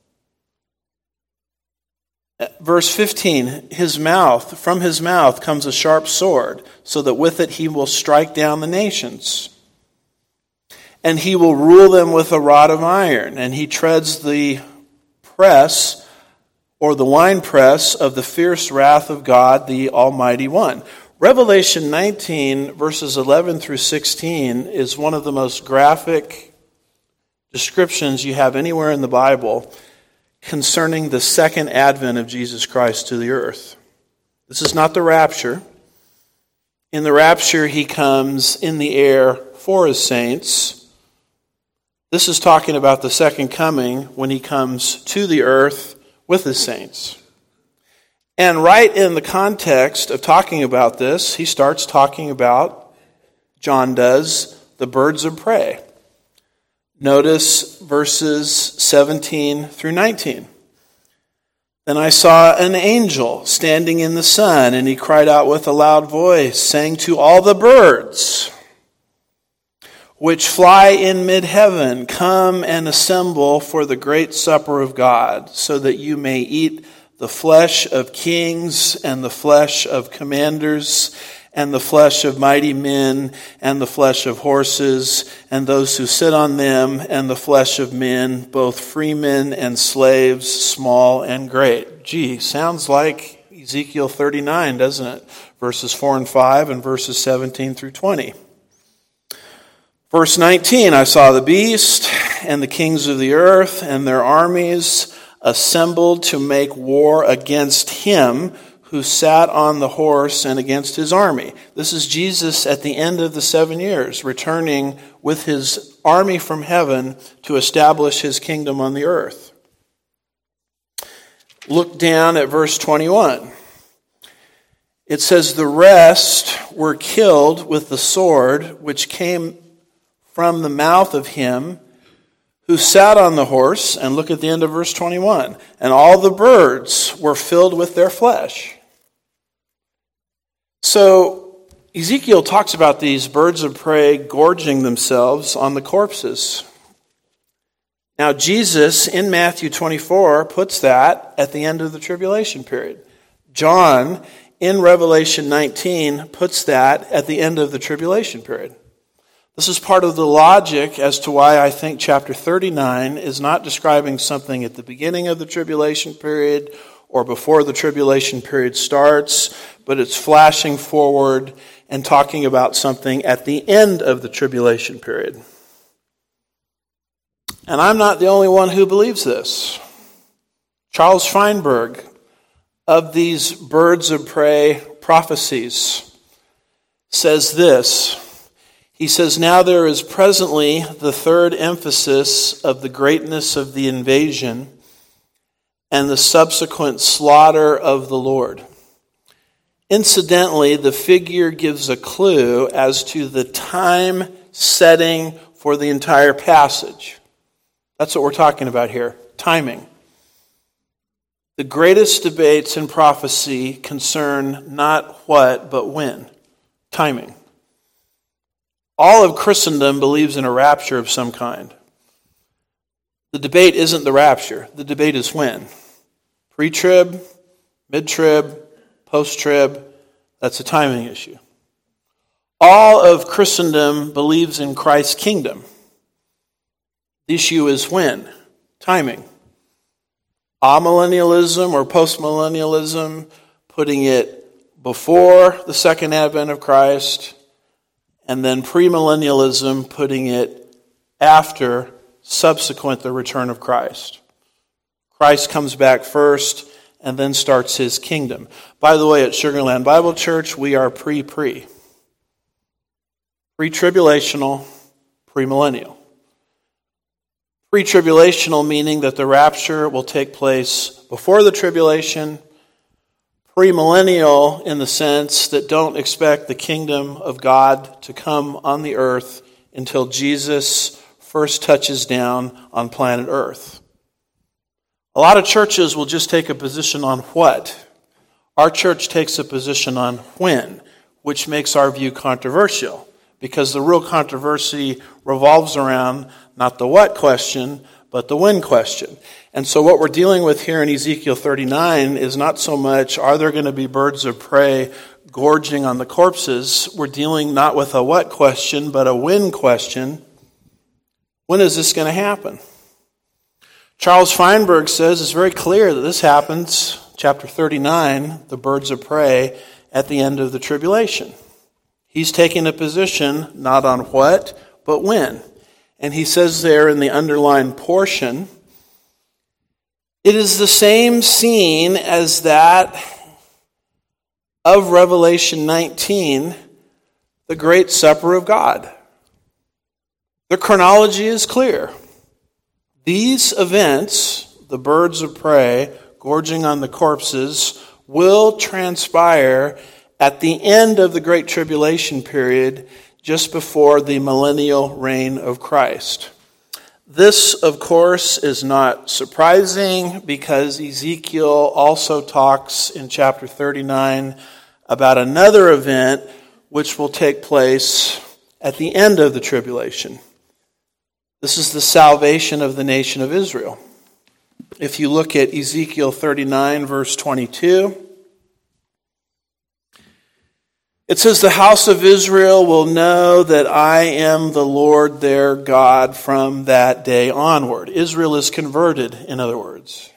Speaker 1: Verse 15, from his mouth comes a sharp sword, so that with it he will strike down the nations. And he will rule them with a rod of iron, and he treads the press, or the winepress of the fierce wrath of God, the Almighty One. Revelation 19, verses 11 through 16, is one of the most graphic descriptions you have anywhere in the Bible concerning the second advent of Jesus Christ to the earth. This is not the rapture. In the rapture, he comes in the air for his saints. This is talking about the second coming when he comes to the earth with his saints. And right in the context of talking about this, he starts talking about, John does, the birds of prey. Notice verses 17 through 19. Then I saw an angel standing in the sun, and he cried out with a loud voice, saying to all the birds which fly in mid-heaven, come and assemble for the great supper of God, so that you may eat the flesh of kings, and the flesh of commanders, and the flesh of mighty men, and the flesh of horses, and those who sit on them, and the flesh of men, both free men and slaves, small and great. Gee, sounds like Ezekiel 39, doesn't it? Verses 4 and 5 and verses 17 through 20. Verse 19, I saw the beast and the kings of the earth and their armies assembled to make war against him who sat on the horse and against his army. This is Jesus at the end of the 7 years, returning with his army from heaven to establish his kingdom on the earth. Look down at verse 21. It says, the rest were killed with the sword which came from the mouth of him who sat on the horse, and look at the end of verse 21, and all the birds were filled with their flesh. So Ezekiel talks about these birds of prey gorging themselves on the corpses. Now Jesus, in Matthew 24, puts that at the end of the tribulation period. John, in Revelation 19, puts that at the end of the tribulation period. This is part of the logic as to why I think chapter 39 is not describing something at the beginning of the tribulation period or before the tribulation period starts, but it's flashing forward and talking about something at the end of the tribulation period. And I'm not the only one who believes this. Charles Feinberg, of these birds of prey prophecies, says this. He says, now there is presently the third emphasis of the greatness of the invasion and the subsequent slaughter of the Lord. Incidentally, the figure gives a clue as to the time setting for the entire passage. That's what we're talking about here, timing. The greatest debates in prophecy concern not what, but when. Timing. All of Christendom believes in a rapture of some kind. The debate isn't the rapture. The debate is when. Pre-trib, mid-trib, post-trib. That's a timing issue. All of Christendom believes in Christ's kingdom. The issue is when. Timing. Amillennialism or postmillennialism, putting it before the second advent of Christ, and then premillennialism, putting it after, subsequent the return of Christ. Christ comes back first and then starts his kingdom. By the way, at Sugarland Bible Church, we are pre-tribulational, premillennial. Pre-tribulational meaning that the rapture will take place before the tribulation. Premillennial in the sense that don't expect the kingdom of God to come on the earth until Jesus first touches down on planet Earth. A lot of churches will just take a position on what. Our church takes a position on when, which makes our view controversial, because the real controversy revolves around not the what question, but the when question. And so what we're dealing with here in Ezekiel 39 is not so much, are there going to be birds of prey gorging on the corpses? We're dealing not with a what question, but a when question. When is this going to happen? Charles Feinberg says it's very clear that this happens, chapter 39, the birds of prey, at the end of the tribulation. He's taking a position not on what, but when. And he says there in the underlined portion, It is the same scene as that of Revelation 19, the great supper of God. The chronology is clear. These events, the birds of prey gorging on the corpses, will transpire at the end of the Great Tribulation period, just before the millennial reign of Christ. This, of course, is not surprising because Ezekiel also talks in chapter 39 about another event which will take place at the end of the tribulation. This is the salvation of the nation of Israel. If you look at Ezekiel 39, verse 22, it says, "The house of Israel will know that I am the Lord their God from that day onward." Israel is converted, in other words.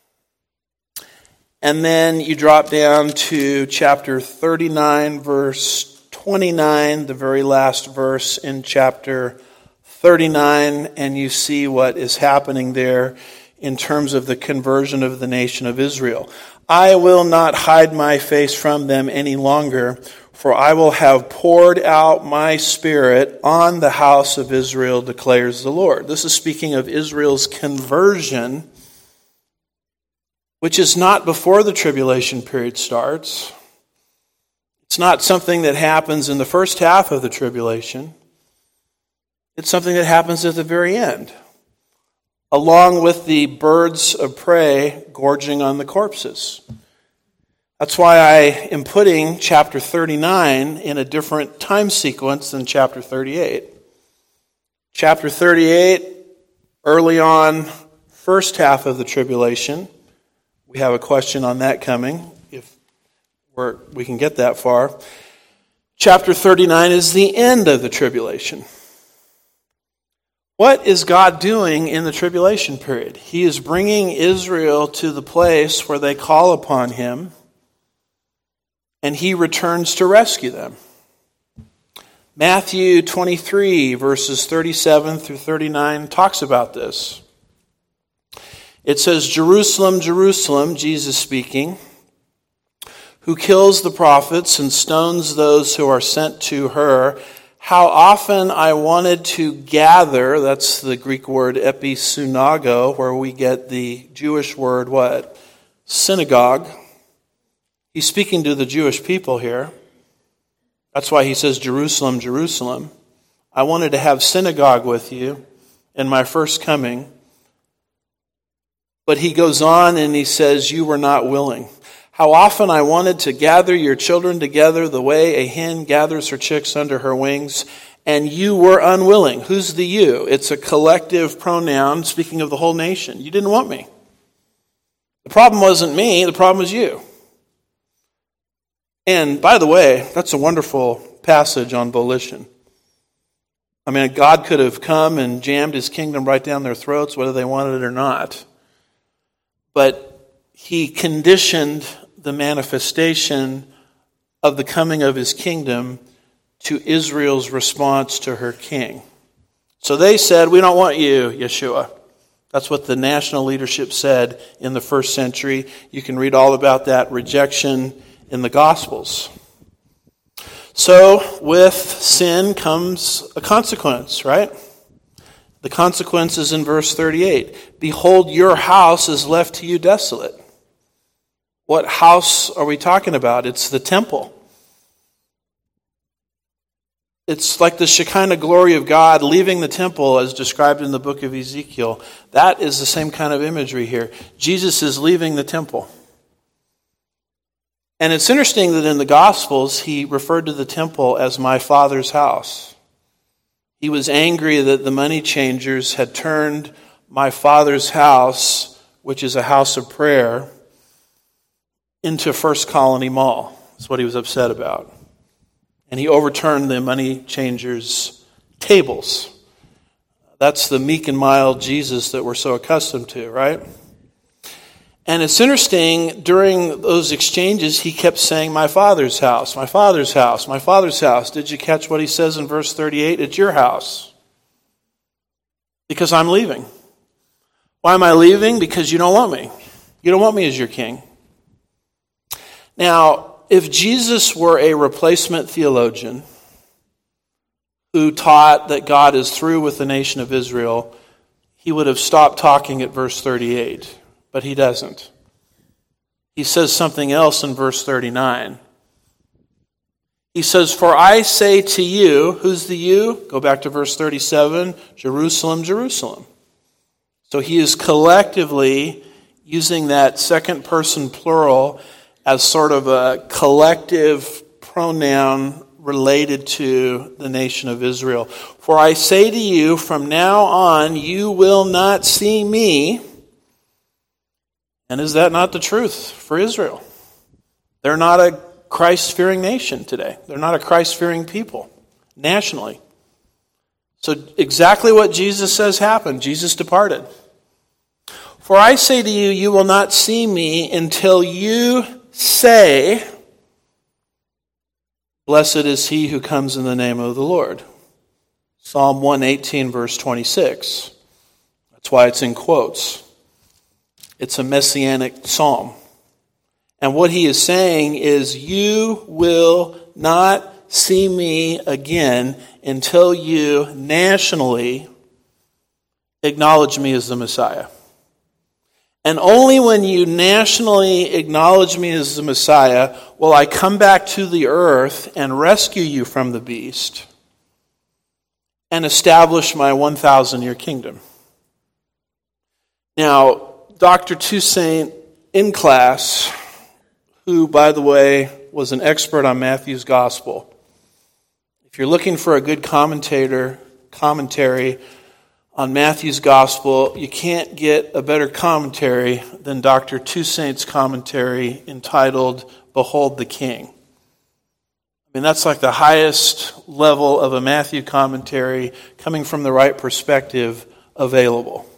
Speaker 1: And then you drop down to chapter 39, verse 29, the very last verse in chapter 39, and you see what is happening there in terms of the conversion of the nation of Israel. "I will not hide my face from them any longer, for I will have poured out my Spirit on the house of Israel, declares the Lord." This is speaking of Israel's conversion, which is not before the tribulation period starts. It's not something that happens in the first half of the tribulation. It's something that happens at the very end, along with the birds of prey gorging on the corpses. That's why I am putting chapter 39 in a different time sequence than chapter 38. Chapter 38, early on, first half of the tribulation. We have a question on that coming, if we can get that far. Chapter 39 is the end of the tribulation. What is God doing in the tribulation period? He is bringing Israel to the place where they call upon Him, and He returns to rescue them. Matthew 23, verses 37 through 39, talks about this. It says, "Jerusalem, Jerusalem," Jesus speaking, "who kills the prophets and stones those who are sent to her. How often I wanted to gather," that's the Greek word episunago, where we get the Jewish word what? Synagogue. He's speaking to the Jewish people here. That's why he says, "Jerusalem, Jerusalem. I wanted to have synagogue with you in my first coming." But he goes on and he says, "You were not willing. How often I wanted to gather your children together the way a hen gathers her chicks under her wings, and you were unwilling." Who's the you? It's a collective pronoun speaking of the whole nation. You didn't want me. The problem wasn't me, the problem was you. And by the way, that's a wonderful passage on volition. I mean, God could have come and jammed His kingdom right down their throats, whether they wanted it or not. But He conditioned the manifestation of the coming of His kingdom to Israel's response to her king. So they said, "We don't want you, Yeshua." That's what the national leadership said in the first century. You can read all about that rejection in the Gospels. So with sin comes a consequence, right? The consequence is in verse 38. "Behold, your house is left to you desolate." What house are we talking about? It's the temple. It's like the Shekinah glory of God leaving the temple as described in the book of Ezekiel. That is the same kind of imagery here. Jesus is leaving the temple. And it's interesting that in the Gospels, He referred to the temple as my Father's house. He was angry that the money changers had turned my Father's house, which is a house of prayer, into First Colony Mall. That's what He was upset about. And He overturned the money changers' tables. That's the meek and mild Jesus that we're so accustomed to, right? And it's interesting, during those exchanges, He kept saying, "My Father's house, my Father's house, my Father's house." Did you catch what He says in verse 38? It's your house. Because I'm leaving. Why am I leaving? Because you don't want me. You don't want me as your king. Now, if Jesus were a replacement theologian who taught that God is through with the nation of Israel, he would have stopped talking at verse 38, but he doesn't. He says something else in verse 39. He says, "For I say to you," who's the you? Go back to verse 37, Jerusalem, Jerusalem. So he is collectively using that second person plural as sort of a collective pronoun related to the nation of Israel. "For I say to you, from now on you will not see me." And is that not the truth for Israel? They're not a Christ-fearing nation today. They're not a Christ-fearing people nationally. So exactly what Jesus says happened. Jesus departed. "For I say to you, you will not see me until you say, 'Blessed is he who comes in the name of the Lord.'" Psalm 118, verse 26. That's why it's in quotes. It's a messianic psalm. And what he is saying is, you will not see me again until you nationally acknowledge me as the Messiah. And only when you nationally acknowledge me as the Messiah will I come back to the earth and rescue you from the beast and establish my 1,000-year kingdom. Now, Dr. Toussaint in class, who, by the way, was an expert on Matthew's gospel. If you're looking for a good commentary on Matthew's gospel, you can't get a better commentary than Dr. Toussaint's commentary entitled, "Behold the King." I mean, that's like the highest level of a Matthew commentary coming from the right perspective available.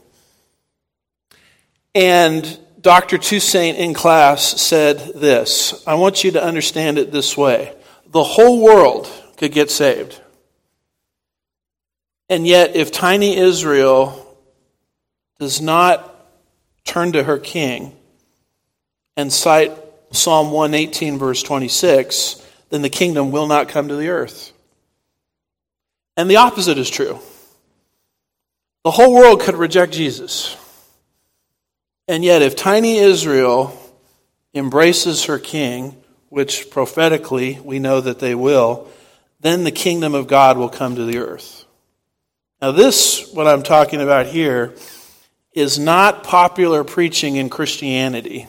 Speaker 1: And Dr. Toussaint in class said this. I want you to understand it this way. The whole world could get saved. And yet, if tiny Israel does not turn to her king and cite Psalm 118, verse 26, then the kingdom will not come to the earth. And the opposite is true. The whole world could reject Jesus. And yet, if tiny Israel embraces her king, which prophetically we know that they will, then the kingdom of God will come to the earth. Now this, what I'm talking about here, is not popular preaching in Christianity,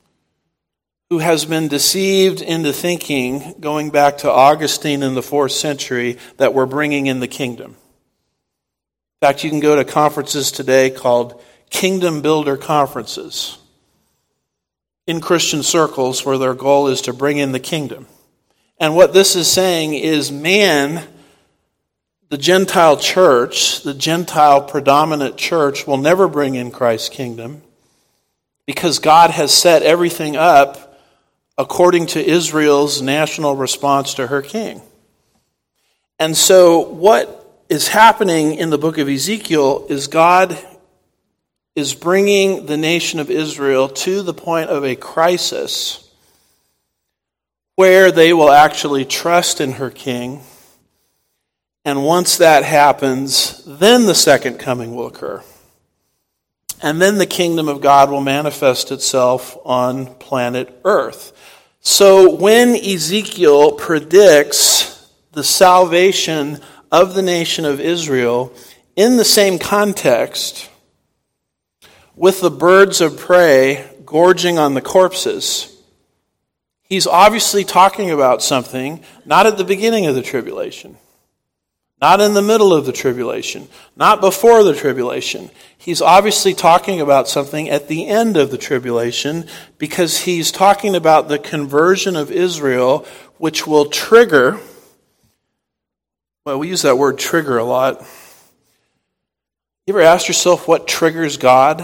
Speaker 1: who has been deceived into thinking, going back to Augustine in the 4th century, that we're bringing in the kingdom. In fact, you can go to conferences today called Kingdom Builder conferences in Christian circles where their goal is to bring in the kingdom. And what this is saying is man, the Gentile church, the Gentile predominant church, will never bring in Christ's kingdom because God has set everything up according to Israel's national response to her king. And so what is happening in the book of Ezekiel is God is bringing the nation of Israel to the point of a crisis where they will actually trust in her king. And once that happens, then the second coming will occur. And then the kingdom of God will manifest itself on planet Earth. So when Ezekiel predicts the salvation of the nation of Israel in the same context, with the birds of prey gorging on the corpses, he's obviously talking about something not at the beginning of the tribulation, not in the middle of the tribulation, not before the tribulation. He's obviously talking about something at the end of the tribulation because he's talking about the conversion of Israel, which will trigger, well, we use that word trigger a lot. You ever ask yourself what triggers God?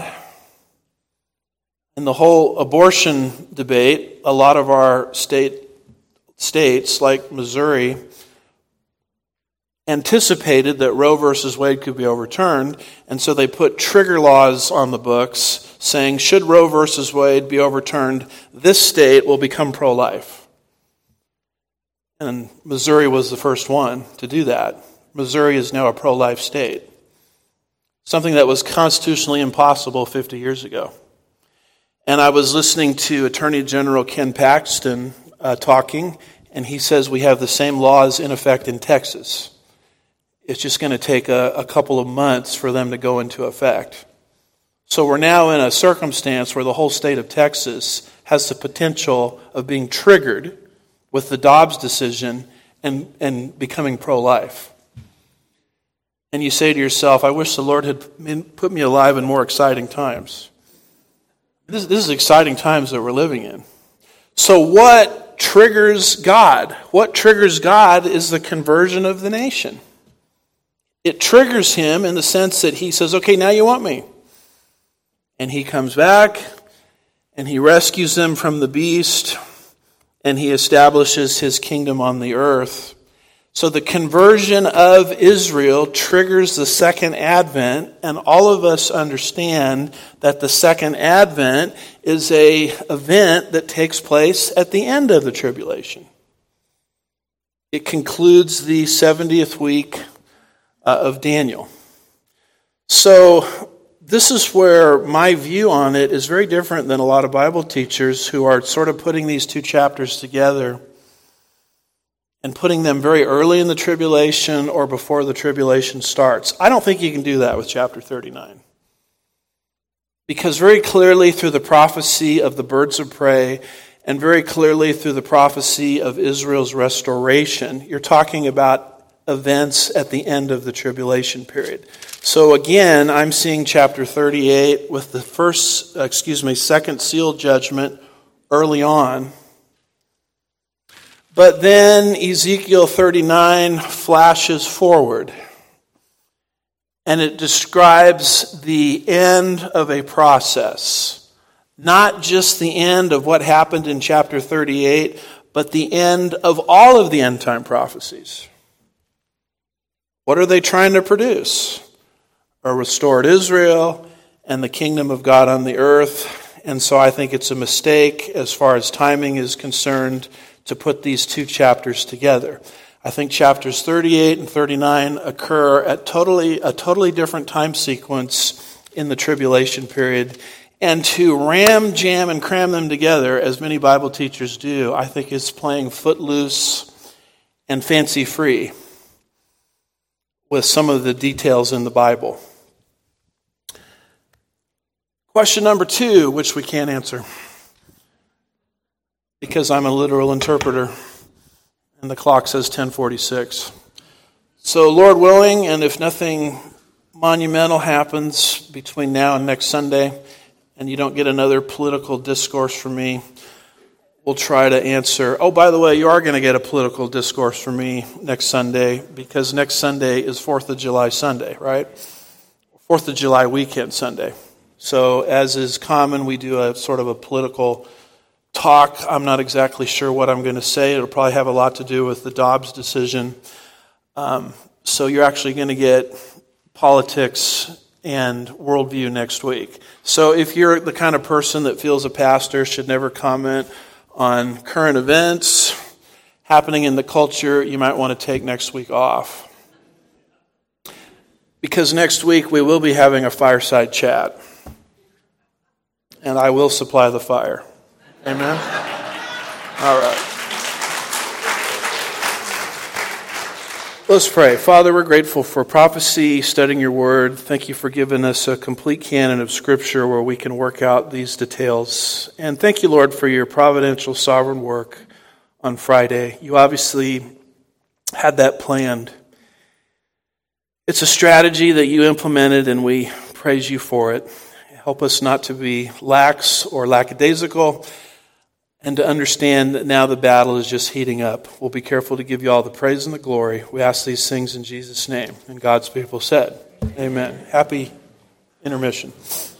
Speaker 1: In the whole abortion debate, a lot of our states, like Missouri, anticipated that Roe versus Wade could be overturned, and so they put trigger laws on the books saying, should Roe versus Wade be overturned, this state will become pro-life. And Missouri was the first one to do that. Missouri is now a pro-life state. Something that was constitutionally impossible 50 years ago. And I was listening to Attorney General Ken Paxton talking, and he says we have the same laws in effect in Texas. It's just going to take a couple of months for them to go into effect. So we're now in a circumstance where the whole state of Texas has the potential of being triggered with the Dobbs decision and becoming pro-life. And you say to yourself, I wish the Lord had put me alive in more exciting times. This is exciting times that we're living in. So what triggers God? What triggers God is the conversion of the nation. It triggers him in the sense that he says, okay, now you want me. And he comes back, and he rescues them from the beast, and he establishes his kingdom on the earth. So the conversion of Israel triggers the second advent, and all of us understand that the second advent is an event that takes place at the end of the tribulation. It concludes the 70th week of Daniel. So this is where my view on it is very different than a lot of Bible teachers who are sort of putting these two chapters together and putting them very early in the tribulation or before the tribulation starts. I don't think you can do that with chapter 39. Because very clearly through the prophecy of the birds of prey and very clearly through the prophecy of Israel's restoration, you're talking about events at the end of the tribulation period. So again, I'm seeing chapter 38 with the second seal judgment early on. But then Ezekiel 39 flashes forward, and it describes the end of a process. Not just the end of what happened in chapter 38, but the end of all of the end time prophecies. What are they trying to produce? A restored Israel and the kingdom of God on the earth. And so I think it's a mistake as far as timing is concerned to put these two chapters together. I think chapters 38 and 39 occur at a totally different time sequence in the tribulation period. And to ram, jam, and cram them together, as many Bible teachers do, I think is playing footloose and fancy-free with some of the details in the Bible. Question number 2, which we can't answer, because I'm a literal interpreter, and the clock says 10:46. So Lord willing, and if nothing monumental happens between now and next Sunday, and you don't get another political discourse from me, we'll try to answer. Oh, by the way, you are going to get a political discourse from me next Sunday, because next Sunday is 4th of July Sunday, right? 4th of July weekend Sunday. So as is common, we do a sort of a political talk. I'm not exactly sure what I'm going to say. It'll probably have a lot to do with the Dobbs decision. So you're actually going to get politics and worldview next week. So if you're the kind of person that feels a pastor should never comment on current events happening in the culture, you might want to take next week off. Because next week we will be having a fireside chat. And I will supply the fire. Amen? All right. Let's pray. Father, we're grateful for prophecy, studying your word. Thank you for giving us a complete canon of Scripture where we can work out these details. And thank you, Lord, for your providential sovereign work on Friday. You obviously had that planned. It's a strategy that you implemented, and we praise you for it. Help us not to be lax or lackadaisical, and to understand that now the battle is just heating up. We'll be careful to give you all the praise and the glory. We ask these things in Jesus' name. And God's people said, amen. Happy intermission.